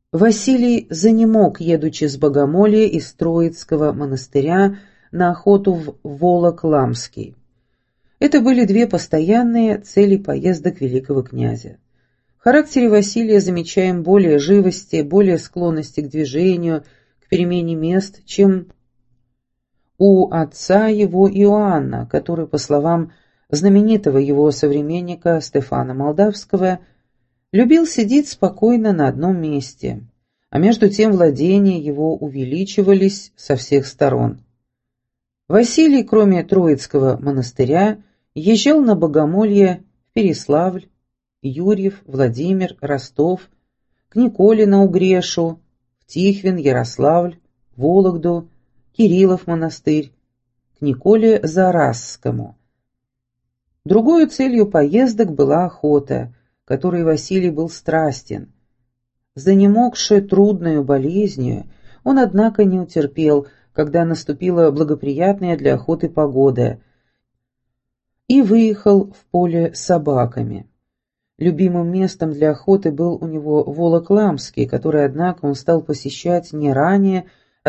Василий занемог, едучи с Богомолья из Троицкого монастыря на охоту в Волок-Ламский. Это были две постоянные цели поездок великого князя. В характере Василия замечаем более живости, более склонности к движению, к перемене мест, чем у отца его Иоанна, который, по словам знаменитого его современника Стефана Молдавского, любил сидеть спокойно на одном месте, а между тем владения его увеличивались со всех сторон. Василий, кроме Троицкого монастыря, езжал на Богомолье в Переславль, Юрьев, Владимир, Ростов, к Николе на Угрешу, в Тихвин, Ярославль, Вологду, Кириллов монастырь, к Николе Заразскому. Другой целью поездок была охота, которой Василий был страстен. Занемогши трудною болезнью, он, однако, не утерпел, когда наступила благоприятная для охоты погода, и выехал в поле с собаками. Любимым местом для охоты был у него Волок-Ламский, который, однако, он стал посещать не ранее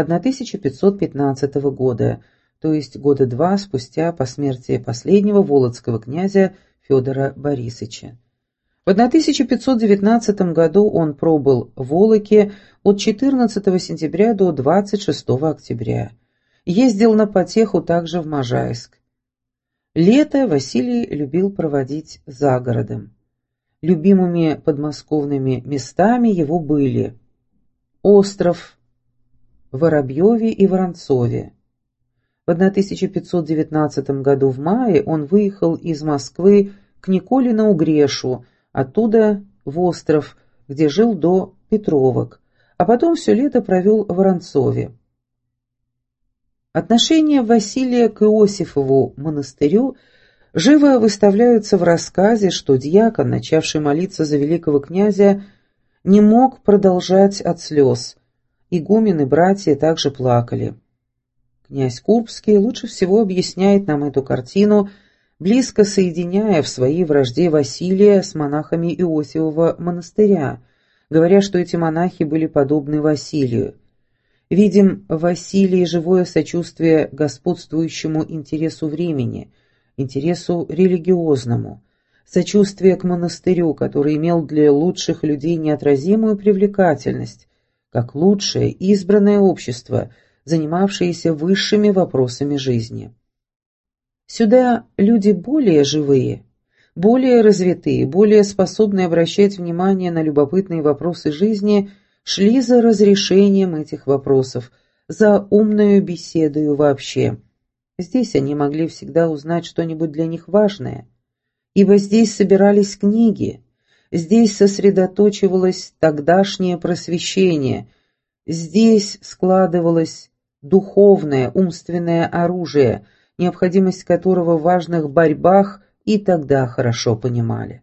1515 года, то есть года два спустя по смерти последнего володского князя Федора Борисовича. В 1519 году он пробыл в Волоке от 14 сентября до 26 октября. Ездил на потеху также в Можайск. Лето Василий любил проводить за городом. Любимыми подмосковными местами его были остров в Воробьеве и Воронцове. В 1519 году в мае он выехал из Москвы к Николе на Угрешу, оттуда в остров, где жил до Петровок, а потом все лето провел в Воронцове. Отношения Василия к Иосифову монастырю живо выставляются в рассказе, что дьякон, начавший молиться за великого князя, не мог продолжать от слез. Игумен и братья также плакали. Князь Курбский лучше всего объясняет нам эту картину, близко соединяя в своей вражде Василия с монахами Иосифова монастыря, говоря, что эти монахи были подобны Василию. Видим в Василии живое сочувствие господствующему интересу времени, интересу религиозному, сочувствие к монастырю, который имел для лучших людей неотразимую привлекательность, как лучшее избранное общество, занимавшееся высшими вопросами жизни. Сюда люди более живые, более развитые, более способные обращать внимание на любопытные вопросы жизни, шли за разрешением этих вопросов, за умную беседою вообще. Здесь они могли всегда узнать что-нибудь для них важное, ибо здесь собирались книги, здесь сосредоточивалось тогдашнее просвещение, здесь складывалось духовное, умственное оружие, необходимость которого в важных борьбах и тогда хорошо понимали.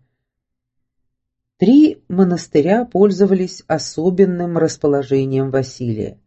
Три монастыря пользовались особенным расположением Василия.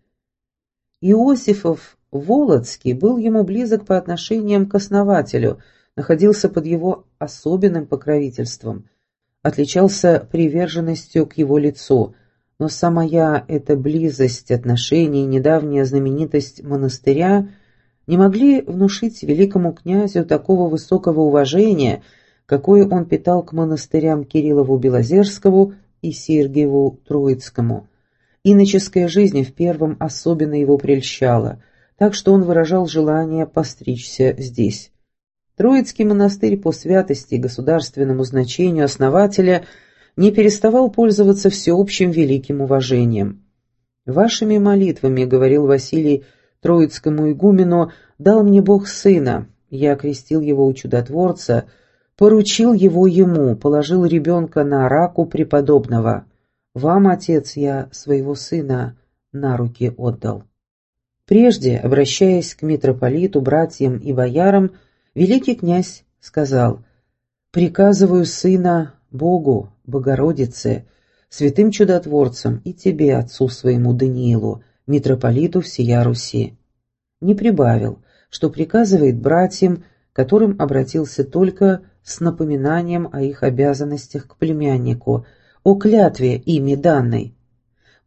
Иосифов Володский был ему близок по отношениям к основателю, находился под его особенным покровительством, отличался приверженностью к его лицу, но самая эта близость отношений и недавняя знаменитость монастыря не могли внушить великому князю такого высокого уважения, какое он питал к монастырям Кириллову-Белозерскому и Сергиеву-Троицкому. Иноческая жизнь в первом особенно его прельщала, так что он выражал желание постричься здесь. Троицкий монастырь по святости и государственному значению основателя не переставал пользоваться всеобщим великим уважением. «Вашими молитвами, — говорил Василий Троицкому игумену, — дал мне Бог сына, я окрестил его у чудотворца, поручил его ему, положил ребенка на раку преподобного. Вам, отец, я своего сына на руки отдал». Прежде, обращаясь к митрополиту, братьям и боярам, великий князь сказал: «Приказываю сына Богу, Богородице, святым чудотворцам и тебе, отцу своему Даниилу, митрополиту всея Руси». Не прибавил, что приказывает братьям, которым обратился только с напоминанием о их обязанностях к племяннику, о клятве ими данной.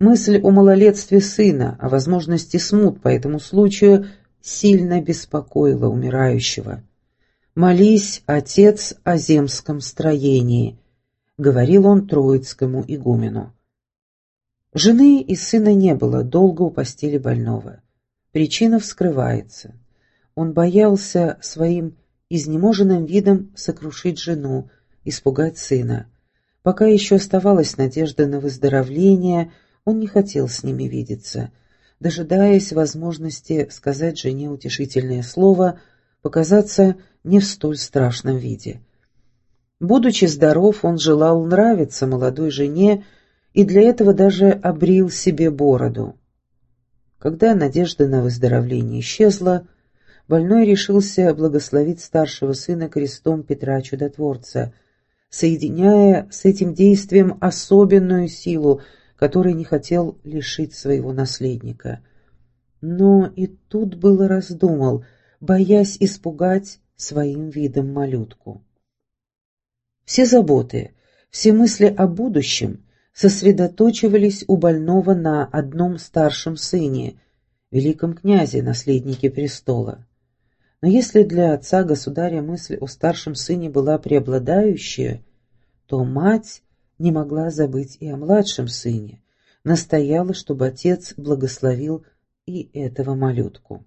Мысль о малолетстве сына, о возможности смут по этому случаю сильно беспокоила умирающего. «Молись, отец, о земском строении», — говорил он троицкому игумену. Жены и сына не было долго у постели больного. Причина вскрывается. Он боялся своим изнеможенным видом сокрушить жену, испугать сына. Пока еще оставалась надежда на выздоровление, он не хотел с ними видеться. Дожидаясь возможности сказать жене утешительное слово, показаться не в столь страшном виде. Будучи здоров, он желал нравиться молодой жене и для этого даже обрил себе бороду. Когда надежда на выздоровление исчезла, больной решился благословить старшего сына крестом Петра Чудотворца, соединяя с этим действием особенную силу, которой не хотел лишить своего наследника. Но и тут было раздумал, боясь испугать своим видом малютку. Все заботы, все мысли о будущем сосредоточивались у больного на одном старшем сыне, великом князе, наследнике престола. Но если для отца-государя мысль о старшем сыне была преобладающая, то мать не могла забыть и о младшем сыне, настояла, чтобы отец благословил и этого малютку.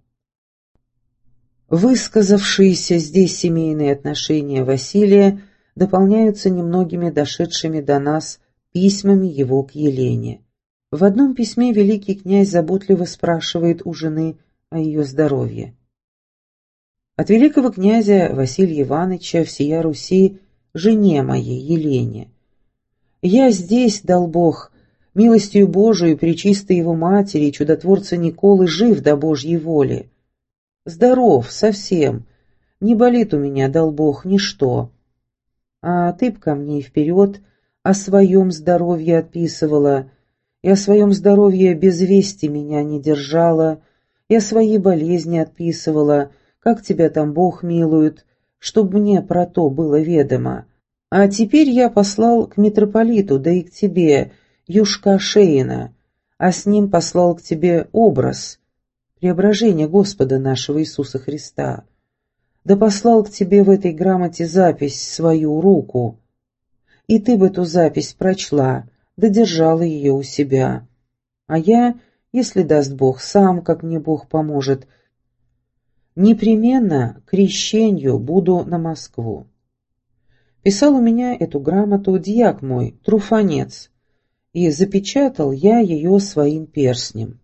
Высказавшиеся здесь семейные отношения Василия дополняются немногими дошедшими до нас письмами его к Елене. В одном письме великий князь заботливо спрашивает у жены о ее здоровье. От великого князя Василия Ивановича всея Руси жене моей Елене. Я здесь, дал Бог, милостью Божией, пречистой его матери и чудотворца Николы, жив до Божьей воли. Здоров совсем, не болит у меня, дал Бог, ничто. А ты б ко мне и вперед о своем здоровье отписывала, и о своем здоровье без вести меня не держала, и о своей болезни отписывала, как тебя там Бог милует, чтоб мне про то было ведомо. А теперь я послал к митрополиту, да и к тебе, Юшка Шеина, а с ним послал к тебе образ, преображение Господа нашего Иисуса Христа. Да послал к тебе в этой грамоте запись свою руку, и ты бы эту запись прочла, да держала ее у себя. А я, если даст Бог, сам, как мне Бог поможет, непременно к крещению буду на Москву. Писал у меня эту грамоту дьяк мой, Труфанец, и запечатал я ее своим перстнем.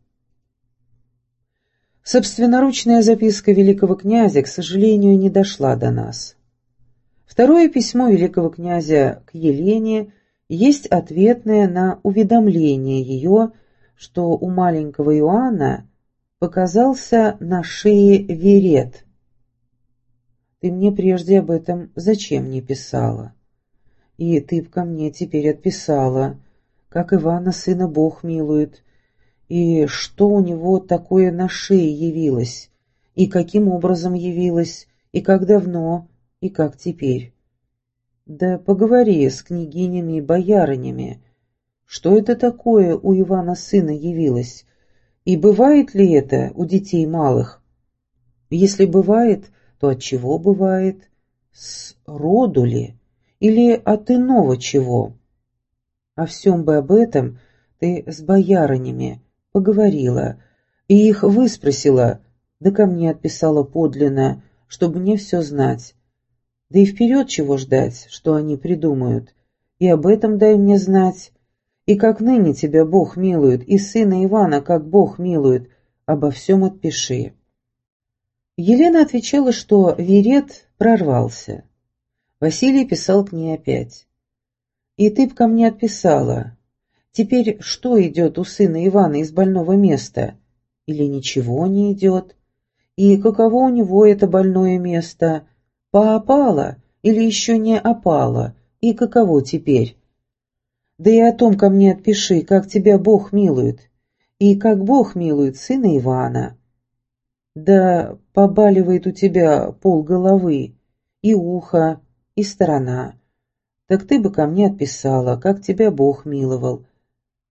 Собственноручная записка великого князя, к сожалению, не дошла до нас. Второе письмо великого князя к Елене есть ответное на уведомление ее, что у маленького Иоанна показался на шее верет. Ты мне прежде об этом зачем не писала? И ты б ко мне теперь отписала, как Ивана сына Бог милует, и что у него такое на шее явилось, и каким образом явилось, и как давно, и как теперь. Да поговори с княгинями и боярынями, что это такое у Ивана сына явилось, и бывает ли это у детей малых? Если бывает, то от чего бывает? С роду ли? Или от иного чего? О всем бы об этом ты с боярынями поговорила, и их выспросила, да ко мне отписала подлинно, чтобы мне все знать. Да и вперед чего ждать, что они придумают, и об этом дай мне знать, и как ныне тебя Бог милует, и сына Ивана как Бог милует, обо всем отпиши». Елена отвечала, что верет прорвался. Василий писал к ней опять. «И ты б ко мне отписала. Теперь что идет у сына Ивана из больного места? Или ничего не идет? И каково у него это больное место? Поопало или еще не опало? И каково теперь? Да и о том ко мне отпиши, как тебя Бог милует, и как Бог милует сына Ивана. Да побаливает у тебя полголовы, и ухо, и сторона. Так ты бы ко мне отписала, как тебя Бог миловал.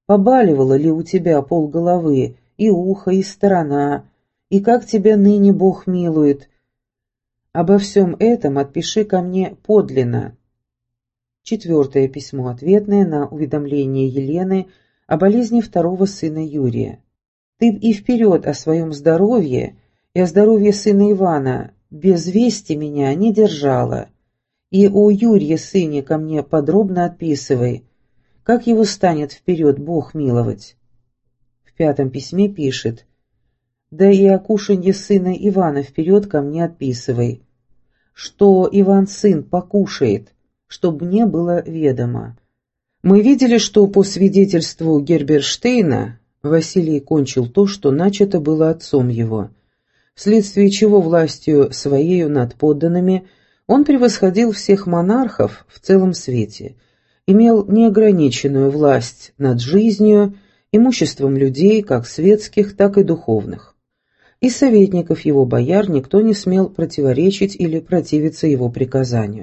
побаливало ли у тебя полголовы, и ухо, и сторона, и как тебя ныне Бог милует. Обо всем этом отпиши ко мне подлинно». 4 письмо ответное на уведомление Елены о болезни второго сына Юрия. «Ты и вперед о своем здоровье и о здоровье сына Ивана без вести меня не держала. И о Юрье сыне ко мне подробно отписывай, как его станет вперед Бог миловать». В 5 письме пишет: «Да и о кушанье сына Ивана вперед ко мне отписывай, что Иван сын покушает, чтоб мне было ведомо». Мы видели, что по свидетельству Герберштейна Василий кончил то, что начато было отцом его, вследствие чего властью своею над подданными он превосходил всех монархов в целом свете, имел неограниченную власть над жизнью, имуществом людей, как светских, так и духовных. Из советников его бояр никто не смел противоречить или противиться его приказанию.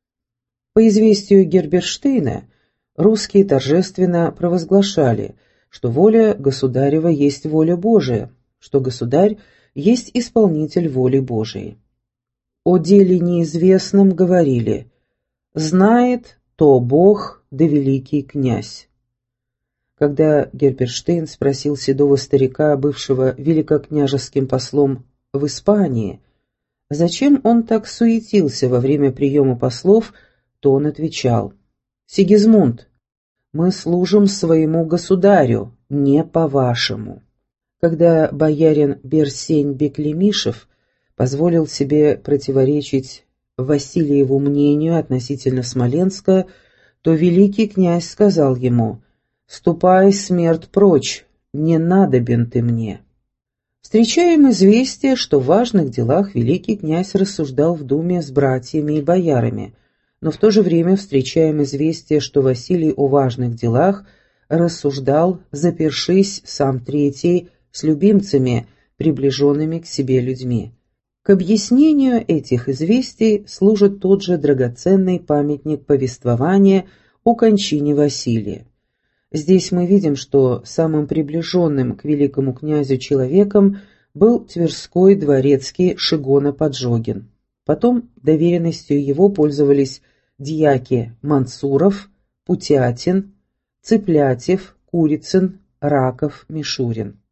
По известию Герберштейна, русские торжественно провозглашали, что воля государева есть воля Божия, что государь есть исполнитель воли Божией. О деле неизвестном говорили: «Знает то Бог да великий князь». Когда Герберштейн спросил седого старика, бывшего великокняжеским послом в Испании, зачем он так суетился во время приема послов, то он отвечал: «Сигизмунд, мы служим своему государю, не по-вашему». Когда боярин Берсень Беклемишев позволил себе противоречить Васильеву мнению относительно Смоленска, то великий князь сказал ему: «Ступай, смерть, прочь, не надобен ты мне». Встречаем известие, что в важных делах великий князь рассуждал в думе с братьями и боярами, но в то же время встречаем известие, что Василий о важных делах рассуждал, запершись сам третий, с любимцами, приближенными к себе людьми. К объяснению этих известий служит тот же драгоценный памятник повествования о кончине Василия. Здесь мы видим, что самым приближенным к великому князю человеком был Тверской дворецкий Шигона Поджогин. Потом доверенностью его пользовались дьяки Мансуров, Путятин, Цыплятев, Курицын, Раков, Мишурин.